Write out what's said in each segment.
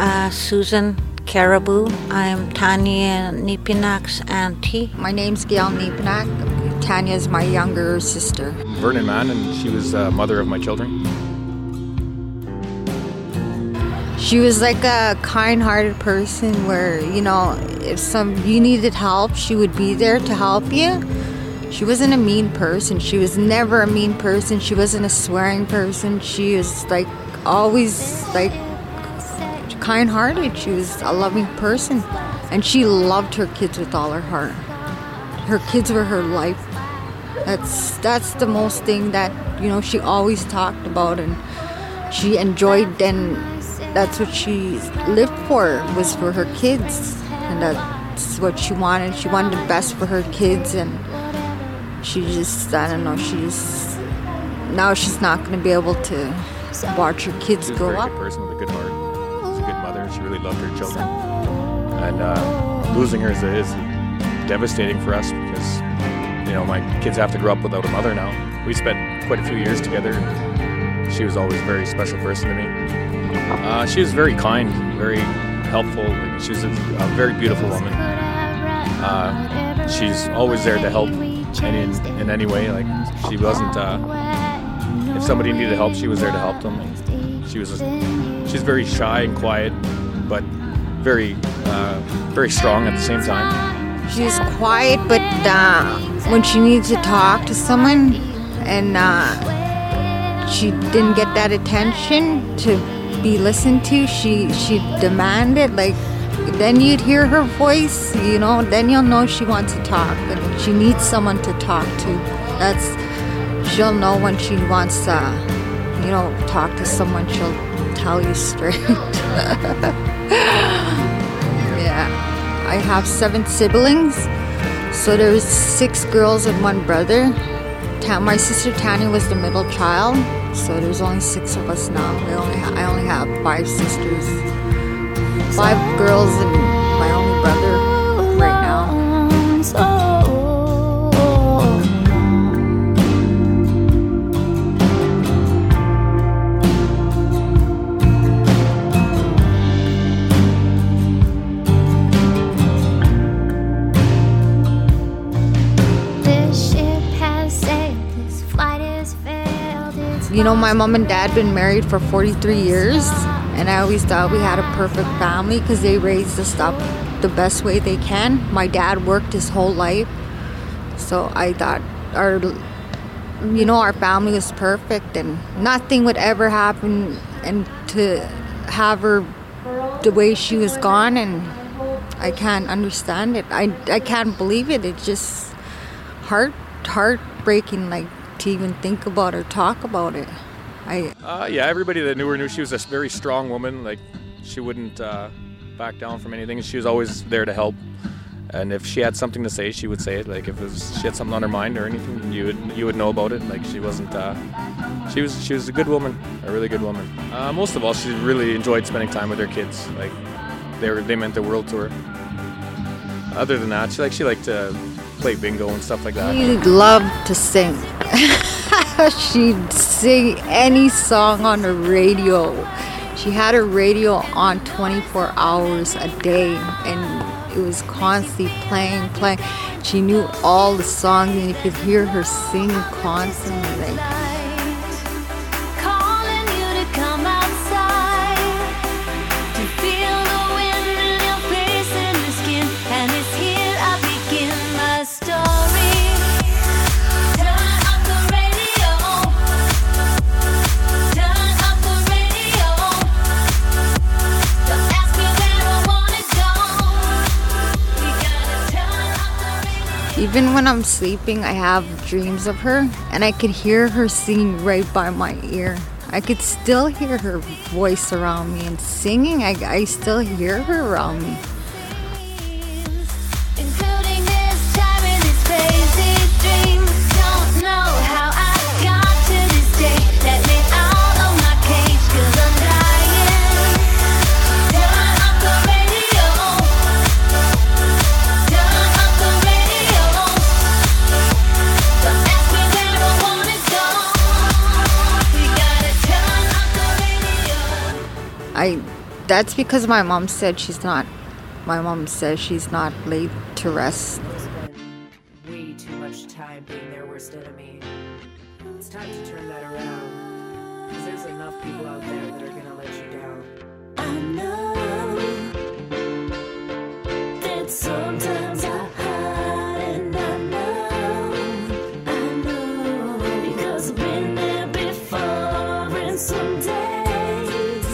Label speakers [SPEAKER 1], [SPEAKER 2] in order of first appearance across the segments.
[SPEAKER 1] Susan Caribou. I'm Tanya Nepinak's auntie.
[SPEAKER 2] My name's Gail Nepinak. Tanya's my younger sister.
[SPEAKER 3] Vernon Mann, and she was mother of my children.
[SPEAKER 2] She was like a kind-hearted person where, if you needed help, she would be there to help you. She wasn't a mean person. She was never a mean person. She wasn't a swearing person. She was always kind-hearted. She was a loving person, and she loved her kids with all her heart. Her kids were her life. That's the most thing that she always talked about, and she enjoyed, and that's what she lived for, was for her kids, and that's what she wanted. She wanted the best for her kids, and she just, I don't know, now she's not going to be able to watch her kids grow up.
[SPEAKER 3] She was a very good person with a good heart. She was a good mother. She really loved her children, and losing her is devastating for us because my kids have to grow up without a mother now. We spent quite a few years together. She was always a very special person to me. She was very kind, very helpful. She was a very beautiful woman. She's always there to help in any way. She wasn't. If somebody needed help, she was there to help them. And she's very shy and quiet, but very strong at the same time.
[SPEAKER 2] She's quiet, but when she needs to talk to someone and she didn't get that attention to be listened to, she demanded, then you'd hear her voice, then you'll know she wants to talk, and she needs someone to talk to. She'll know when she wants to, talk to someone, she'll tell you straight. Yeah. I have 7 siblings, so there's 6 girls and 1 brother. My sister Tanya was the middle child, so there's only 6 of us now. I only have 5 sisters, 5 girls and my only brother right now. My mom and dad been married for 43 years, and I always thought we had a perfect family because they raised us up the best way they can. My dad worked his whole life, so I thought our family was perfect, and nothing would ever happen. And to have her the way she was gone, and I can't understand it. I can't believe it. It's just heartbreaking, to even think about or talk about it.
[SPEAKER 3] Everybody that knew her knew she was a very strong woman. She wouldn't back down from anything. She was always there to help, and if she had something to say, she would say it. If she had something on her mind or anything, you would know about it. She wasn't. She was a good woman, a really good woman. Most of all, she really enjoyed spending time with her kids. They meant the world to her. Other than that, she liked to play bingo and stuff like that.
[SPEAKER 2] She loved to sing. She'd sing any song on the radio. She had her radio on 24 hours a day, and it was constantly playing. She knew all the songs, and you could hear her sing constantly. Even when I'm sleeping, I have dreams of her, and I could hear her singing right by my ear. I could still hear her voice around me, and singing, I still hear her around me. that's because my mom says she's not laid to rest.
[SPEAKER 4] Way too much time being their worst enemy. It's time to turn that around. Because there's enough people out there that are going to let you down.
[SPEAKER 5] I know that sometimes I hide, and I know, because I've been there before, and someday,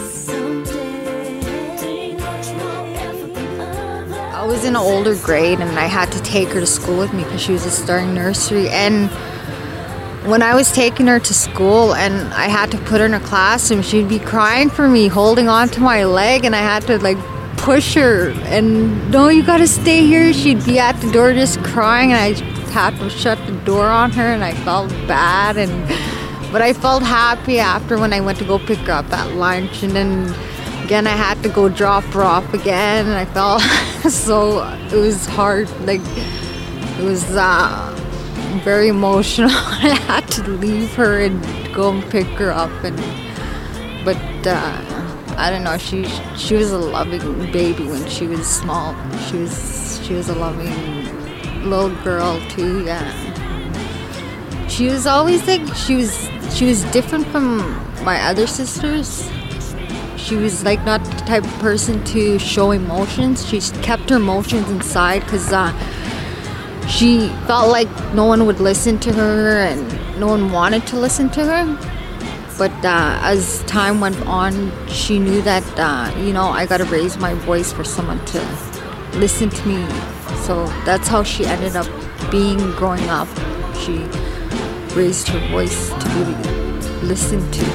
[SPEAKER 5] take much more effort than others.
[SPEAKER 2] I was in an older grade and I had to take her to school with me because she was just starting nursery. And when I was taking her to school and I had to put her in a classroom, she'd be crying for me, holding on to my leg, and I had to like push her and, no, you gotta stay here. She'd be at the door just crying, and I had to shut the door on her, and I felt bad. But I felt happy after when I went to go pick her up at lunch, and then again I had to go drop her off again, and I felt so, it was hard, like it was very emotional. I had to leave her and go and pick her up, but I don't know, she was a loving baby when she was small. She was a loving little girl too, yeah. She was always like, she was different from my other sisters. She was like not the type of person to show emotions. She kept her emotions inside because she felt like no one would listen to her and no one wanted to listen to her. But as time went on, she knew that, I got to raise my voice for someone to listen to me. So that's how she ended up being growing up. She raised her voice to be listened to.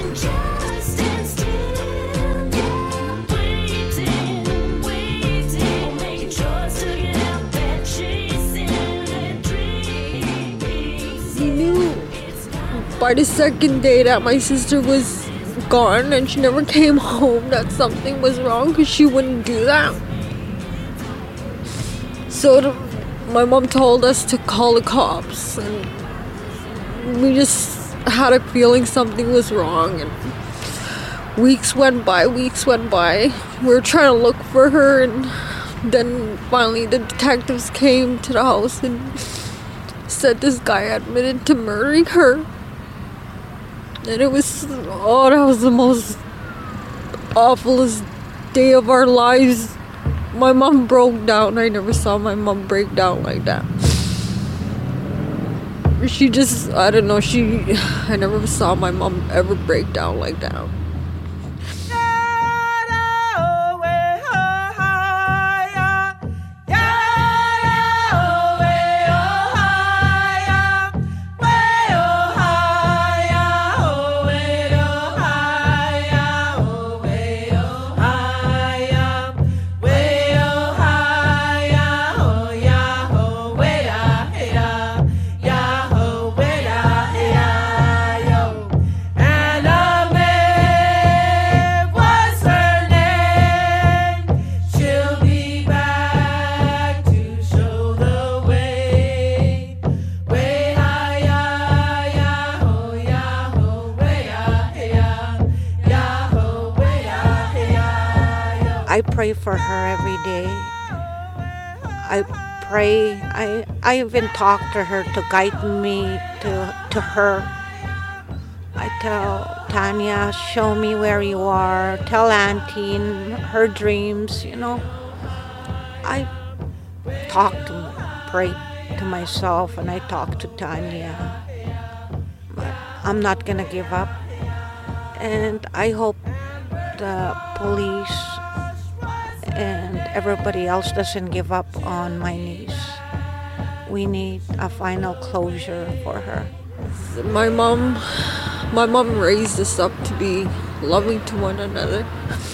[SPEAKER 2] By the second day that my sister was gone and she never came home, that something was wrong because she wouldn't do that. So my mom told us to call the cops, and we just had a feeling something was wrong. And weeks went by. We were trying to look for her, and then finally the detectives came to the house and said this guy admitted to murdering her. And that was the most awfulest day of our lives. My mom broke down. I never saw my mom break down like that. She just, I don't know, I never saw my mom ever break down like that.
[SPEAKER 1] I pray for her every day. I pray. I even talk to her to guide me to her. I tell Tanya, show me where you are. Tell Auntie in her dreams, I pray to myself, and I talk to Tanya. But I'm not gonna give up. And I hope the police and everybody else doesn't give up on my niece. We need a final closure for her.
[SPEAKER 2] My mom raised us up to be loving to one another.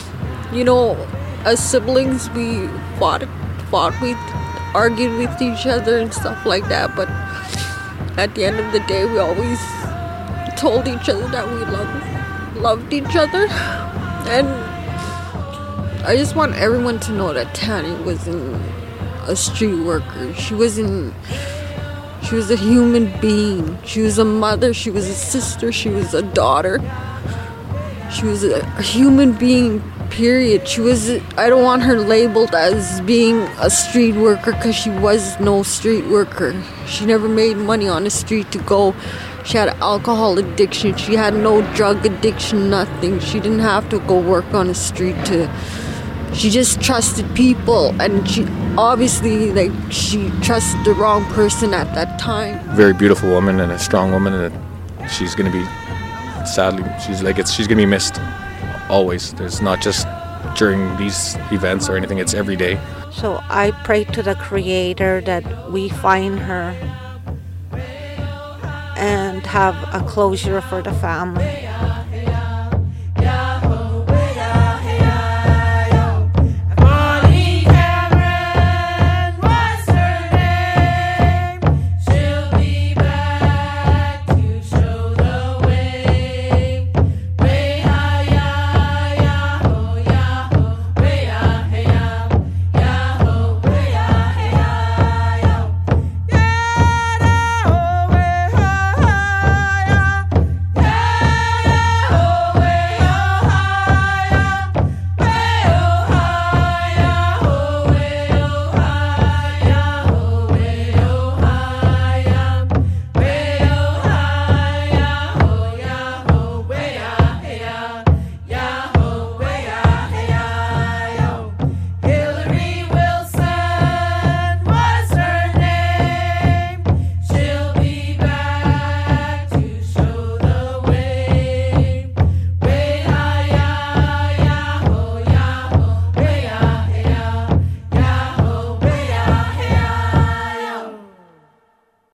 [SPEAKER 2] As siblings, we fought, we argued with each other and stuff like that. But at the end of the day, we always told each other that we loved each other. And I just want everyone to know that Tanya wasn't a street worker. She was a human being. She was a mother. She was a sister. She was a daughter. She was a human being period. I don't want her labeled as being a street worker because she was no street worker. She never made money on the street to go. She had alcohol addiction. She had no drug addiction, nothing. She didn't have to go work on the street she just trusted people, and she obviously, she trusted the wrong person at that time.
[SPEAKER 3] Very beautiful woman and a strong woman, and she's going to be, sadly, she's going to be missed always. There's not just during these events or anything, it's every day.
[SPEAKER 1] So I pray to the Creator that we find her and have a closure for the family.